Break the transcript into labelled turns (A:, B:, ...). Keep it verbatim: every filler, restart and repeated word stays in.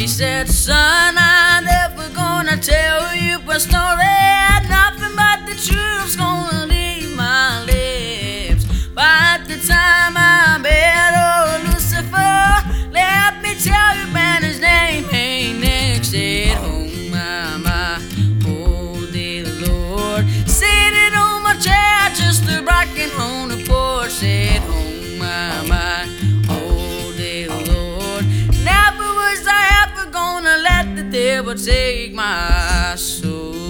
A: He said, son, I'm never gonna tell you a story. Nothing but the truth's gonna leave my lips. By the time I met old Lucifer, let me tell you, man, his name ain't Nick. Said, oh my, my, oh dear Lord. Sitting on my chair, just a rocking on the porch. Said, oh my, my, oh dear Lord. Never was I ever gonna let the devil take my soul.